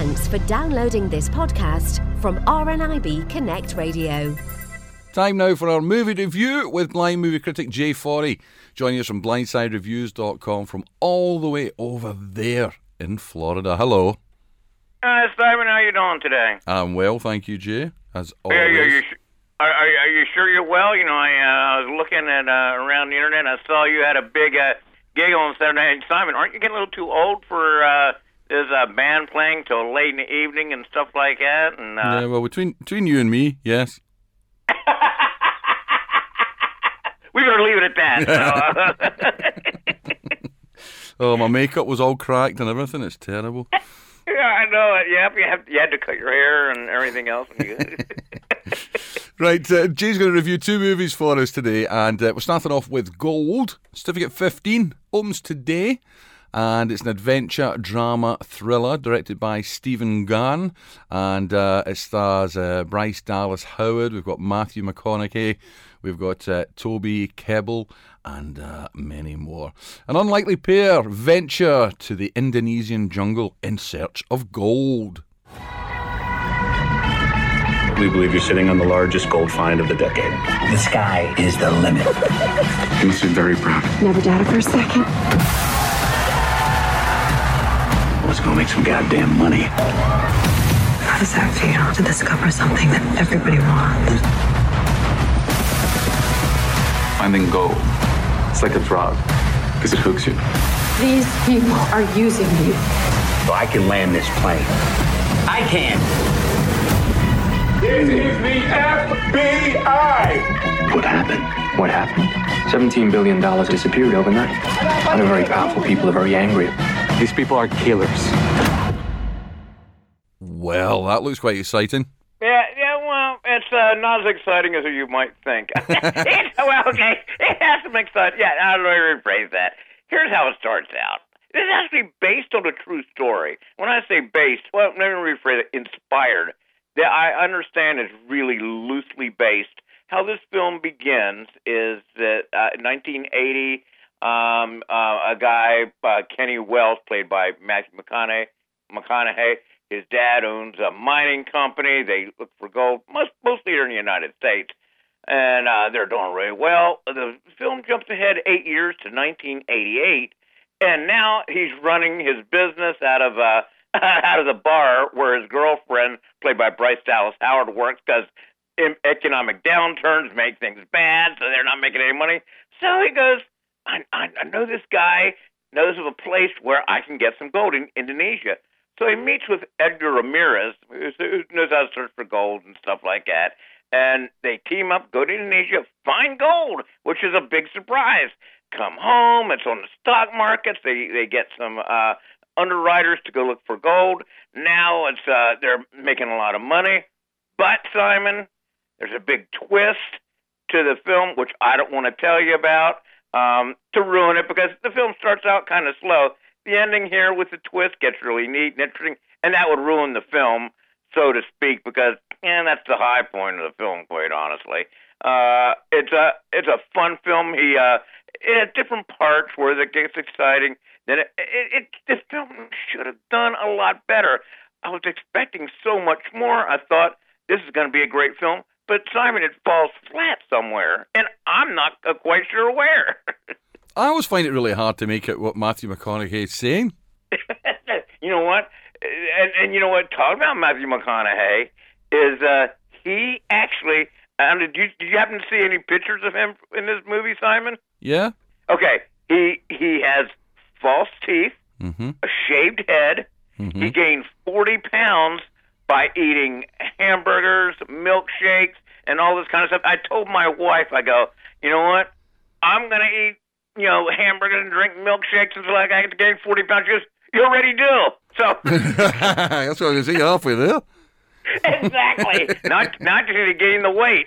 Thanks for downloading this podcast from RNIB Connect Radio. Time now for our movie review with blind movie critic Jay Forry, joining us from blindsidereviews.com from all the way over there in Florida. Hello. Simon, how you doing today? I'm well, thank you, Jay, as always. Are you sure you're well? You know, I was looking at around the internet, and I saw you had a big gig on Saturday night. Simon, aren't you getting a little too old for this band playing till late in the evening and stuff like that? And yeah, well, between you and me, yes. We're going to leave it at that. Oh, my makeup was all cracked and everything. It's terrible. Yeah, I know it. Yep, you had to cut your hair and everything else. Right, Jay's going to review two movies for us today, and we're starting off with Gold. Certificate 15 opens today, and it's an adventure drama thriller directed by Stephen Gahn, and it stars Bryce Dallas Howard. We've got Matthew McConaughey, we've got Toby Kebbell, and many more. An unlikely pair venture to the Indonesian jungle in search of gold. We believe you're sitting on the largest gold find of the decade. The sky is the limit. You must be very proud. Never doubted for a second. Let's go make some goddamn money. How does that feel to discover something that everybody wants? Finding gold. It's like a drug, because it hooks you. These people are using you. So I can land this plane. I can. This is the FBI! What happened? What happened? $17 billion disappeared overnight. And the very powerful people are very angry. These people are killers. Well, that looks quite exciting. Yeah, well, it's not as exciting as you might think. Well, okay, it has some exciting. Yeah, I'll rephrase that. Here's how it starts out. It's actually based on a true story. When I say based, well, let me rephrase it, inspired. Yeah, I understand it's really loosely based. How this film begins is that in 1980, a guy, Kenny Wells, played by Matthew McConaughey, his dad owns a mining company. They look for gold, mostly here in the United States, and they're doing really well. The film jumps ahead 8 years to 1988, and now he's running his business out of the bar where his girlfriend, played by Bryce Dallas Howard, works, because economic downturns make things bad, so they're not making any money. So he goes, I know this guy knows of a place where I can get some gold in Indonesia. So he meets with Edgar Ramirez, who knows how to search for gold and stuff like that. And they team up, go to Indonesia, find gold, which is a big surprise. Come home, it's on the stock markets. They get some underwriters to go look for gold. Now it's they're making a lot of money. But, Simon, there's a big twist to the film, which I don't want to tell you about to ruin it, because the film starts out kind of slow. The ending here with the twist gets really neat and interesting, and that would ruin the film, so to speak, because that's the high point of the film, quite honestly. It's a fun film. It has different parts where it gets exciting. Then this film should have done a lot better. I was expecting so much more. I thought this is going to be a great film, but Simon, it falls flat somewhere, and I'm not quite sure where. I always find it really hard to make out what Matthew McConaughey is saying. You know what? And you know what? Talking about Matthew McConaughey is he actually. Did you happen to see any pictures of him in this movie, Simon? Yeah. Okay. He has false teeth, a shaved head. Mm-hmm. He gained 40 pounds by eating hamburgers, milkshakes, and all this kind of stuff. I told my wife, I go, you know what? I'm going to eat, hamburgers and drink milkshakes until I get to gain 40 pounds. She goes, you already do. So that's what I was saying, halfway there. Exactly. Not to gain the weight.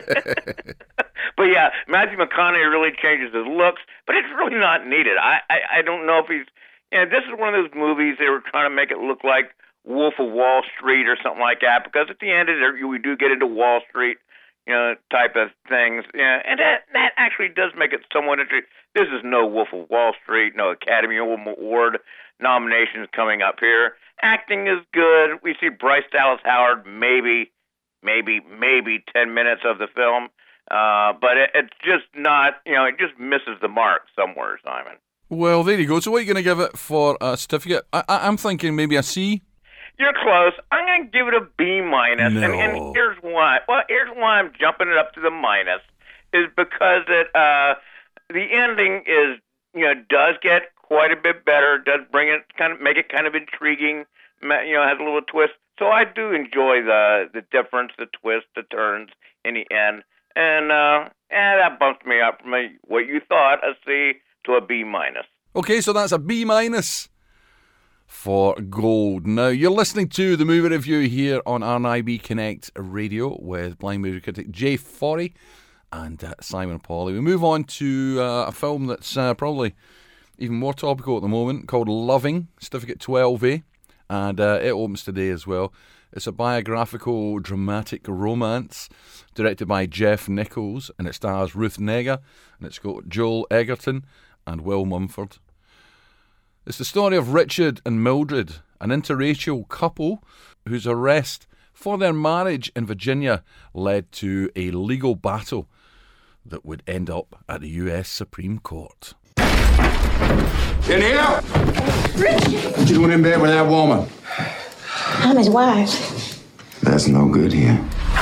But yeah, Matthew McConaughey really changes his looks, but it's really not needed. I don't know if he's. This is one of those movies they were trying to make it look like Wolf of Wall Street or something like that, because at the end of it, we do get into Wall Street, type of things. Yeah, and that actually does make it somewhat interesting. This is no Wolf of Wall Street, no Academy Award. nominations coming up here. Acting is good. We see Bryce Dallas Howard maybe 10 minutes of the film. But it's just not, it just misses the mark somewhere, Simon. Well, there you go. So what are you going to give it for a certificate? I'm thinking maybe a C. You're close. I'm going to give it a B minus. No. And here's why. Well, here's why I'm jumping it up to the minus, is because the ending is, does get quite a bit better, does bring it, make it kind of intriguing, has a little twist. So I do enjoy the difference, the twist, the turns in the end. And that bumps me up from what you thought, a C to a B minus. Okay, so that's a B minus for Gold. Now, you're listening to the movie review here on RNIB Connect Radio with blind movie critic Jay Forry and Simon Pauly. We move on to a film that's probably even more topical at the moment, called Loving, Certificate 12A, and it opens today as well. It's a biographical dramatic romance directed by Jeff Nichols, and it stars Ruth Negga, and it's got Joel Egerton and Will Mumford. It's the story of Richard and Mildred, an interracial couple whose arrest for their marriage in Virginia led to a legal battle that would end up at the U.S. Supreme Court. In here? Richard! What you doing in bed with that woman? I'm his wife. That's no good here.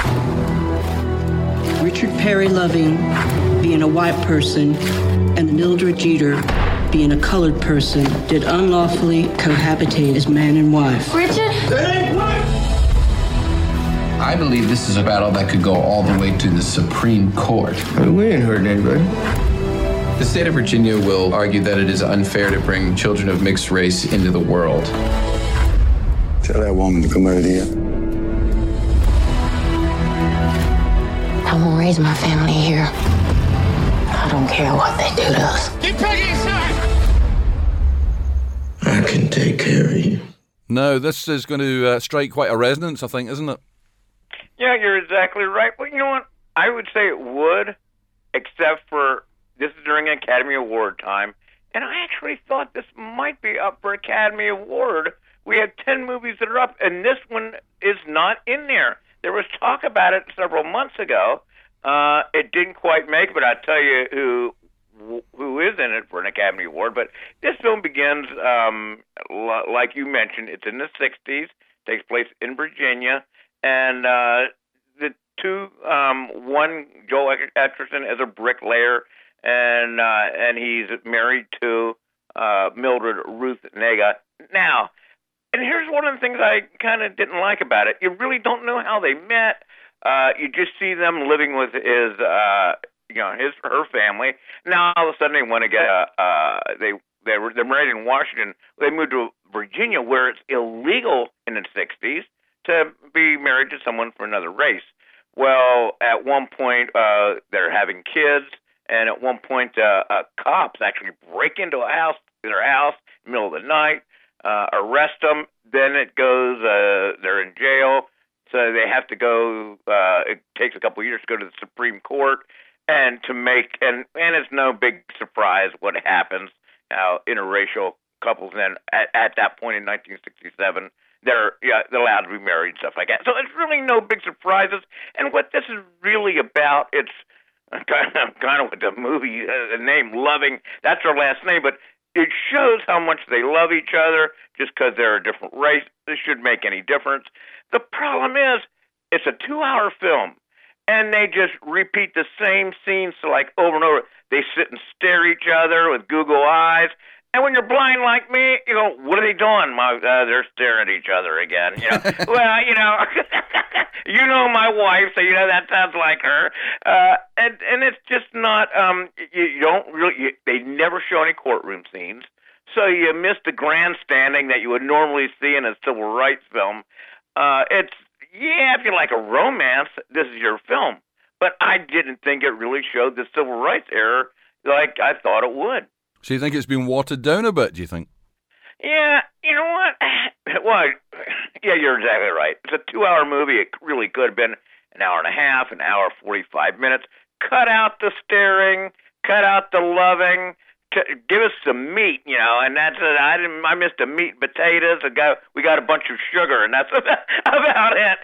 Richard Perry Loving being a white person and Mildred Jeter being a colored person did unlawfully cohabitate as man and wife. Richard? I believe this is a battle that could go all the way to the Supreme Court. We ain't hurting anybody. The state of Virginia will argue that it is unfair to bring children of mixed race into the world. Tell that woman to come out of here. I won't raise my family here. I don't care what they do to us. Get Peggy inside! I can take care of you. Now, this is going to strike quite a resonance, I think, isn't it? Yeah, you're exactly right. Well, you know what? I would say it would, except for this is during Academy Award time, and I actually thought this might be up for Academy Award. We had 10 movies that are up, and this one is not in there. There was talk about it several months ago. It didn't quite make it, but I'll tell you who is in it for an Academy Award. But this film begins, like you mentioned, it's in the 60s, takes place in Virginia, and the two, one, Joel Edgerton is a bricklayer, and he's married to Mildred Ruth Negga. Now, and here's one of the things I kind of didn't like about it. You really don't know how they met. You just see them living with her family. Now all of a sudden they want to get they're married in Washington. They moved to Virginia, where it's illegal in the 60s to be married to someone from another race. Well, at one point they're having kids, and at one point cops actually break into their house in the middle of the night, arrest them. Then it goes they're in jail. So they have to go, it takes a couple of years to go to the Supreme Court, and it's no big surprise what happens. Now, interracial couples then, at that point in 1967, they're allowed to be married and stuff like that. So it's really no big surprises. And what this is really about, it's kind of what the movie, the name Loving, that's her last name, but it shows how much they love each other just because they're a different race. This shouldn't make any difference. The problem is, it's a 2-hour film, and they just repeat the same scenes over and over. They sit and stare at each other with Google eyes. And when you're blind like me, you go, what are they doing? They're staring at each other again. Well, you know my wife, so that sounds like her. And it's just not. You don't really. They never show any courtroom scenes, so you miss the grandstanding that you would normally see in a civil rights film. If you like a romance, this is your film. But I didn't think it really showed the civil rights era like I thought it would. So you think it's been watered down a bit, do you think? Yeah, you know what? Well, yeah, you're exactly right. It's a 2-hour movie. It really could have been an hour and a half, an hour 45 minutes. Cut out the staring, cut out the loving, give us some meat, and that's it. I missed the meat and potatoes. We got a bunch of sugar, and that's about it.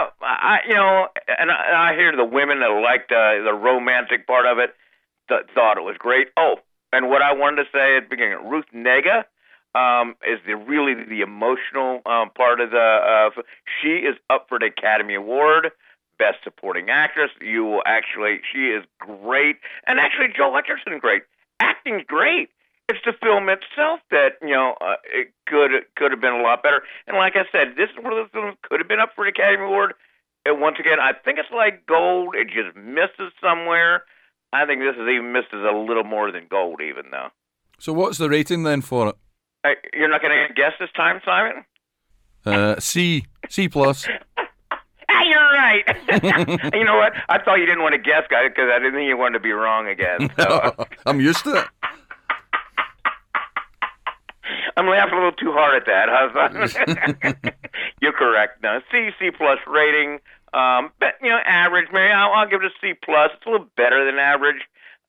I hear the women that liked the romantic part of it thought it was great. Oh, and what I wanted to say at the beginning, Ruth Negga is really the emotional part of the. She is up for the Academy Award. Best Supporting Actress. She is great. And actually, Joel Edgerton's great. Acting's great. It's the film itself that, it could have been a lot better. And like I said, this is one of those films that could have been up for the Academy Award. And once again, I think it's like Gold. It just misses somewhere. I think this is even misses a little more than Gold even, though. So what's the rating then for it? You're not going to guess this time, Simon? C+. You're right. You know what? I thought you didn't want to guess, guys, because I didn't think you wanted to be wrong again. So. I'm used to it. I'm laughing a little too hard at that, huh? You're correct. No, C+ rating. But average. Maybe I'll give it a C+. It's a little better than average.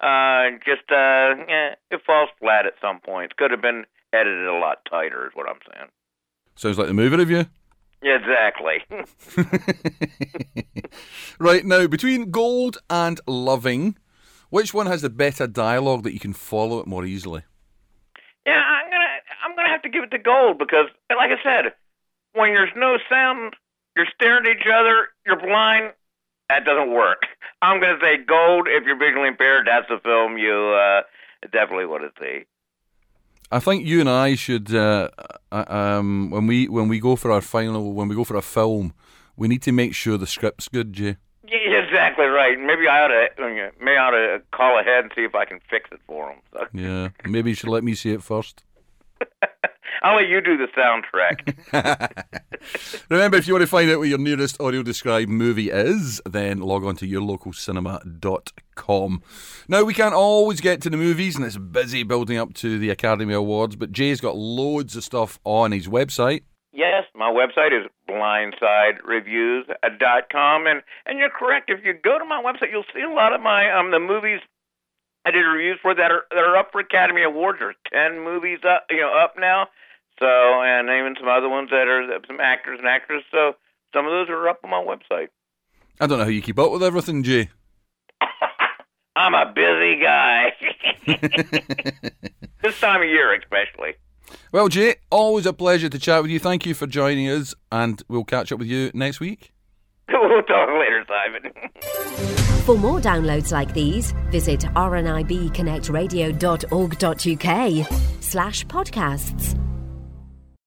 It falls flat at some points. Could have been edited a lot tighter, is what I'm saying. Sounds like the movie review. Yeah, exactly. Right, now, between Gold and Loving, which one has the better dialogue that you can follow it more easily? Yeah, I'm gonna have to give it to Gold because, like I said, when there's no sound, you're staring at each other, you're blind, that doesn't work. I'm gonna say Gold. If you're visually impaired, that's the film you definitely want to see. I think you and I should, when we go for our film, we need to make sure the script's good, Jay. Yeah, exactly right. Maybe I ought to call ahead and see if I can fix it for him. So. Yeah, maybe you should let me see it first. I'll let you do the soundtrack. Remember, if you want to find out what your nearest audio-described movie is, then log on to yourlocalcinema.com. Now, we can't always get to the movies, and it's busy building up to the Academy Awards, but Jay's got loads of stuff on his website. Yes, my website is blindsidereviews.com, and you're correct. If you go to my website, you'll see a lot of my the movies I did reviews for that are up for Academy Awards. There's 10 movies up now. So, and even some other ones that are some actors and actresses. So, some of those are up on my website. I don't know how you keep up with everything, Jay. I'm a busy guy. This time of year, especially. Well, Jay, always a pleasure to chat with you. Thank you for joining us, and we'll catch up with you next week. We'll talk later, Simon. For more downloads like these, visit rnibconnectradio.org.uk/podcasts.